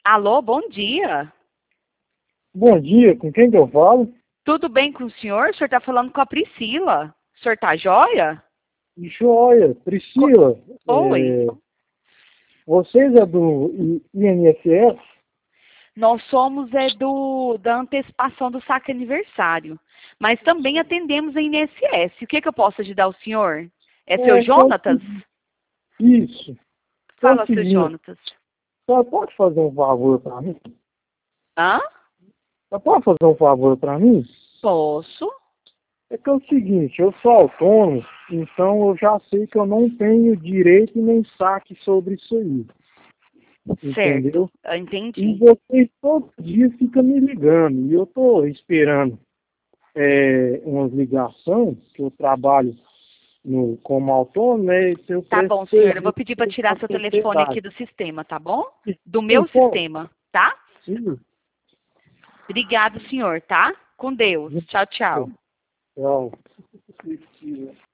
Alô, bom dia. Bom dia, com quem que eu falo? Tudo bem com o senhor? O senhor está falando com a Priscila. O senhor tá joia? Joia, Co- Priscila, Oi. vocês é do INSS? Nós somos da antecipação do saque aniversário, mas também atendemos a INSS. O que que eu posso ajudar o senhor? É seu Que é o Jonatas? isso, que é o Fala, seu seguinte, Jonatas. você pode fazer um favor para mim? Hã? Você pode fazer um favor para mim? Posso? É que é o seguinte, eu sou autônomo, então eu já sei que eu não tenho direito nem saque sobre isso aí, Certo, entendeu? eu E entendi. vocês todo dia ficam me ligando, e eu tô esperando umas ligações, que eu trabalho como autônomo, né? E eu Tá presto bom, senhor. Eu vou serviço pedir para para tirar a seu telefone aqui sociedade. do sistema, tá bom? Do Eu meu posso? sistema, tá? Sim. Obrigado, senhor, tá? Com Deus. Tchau, tchau. Tchau.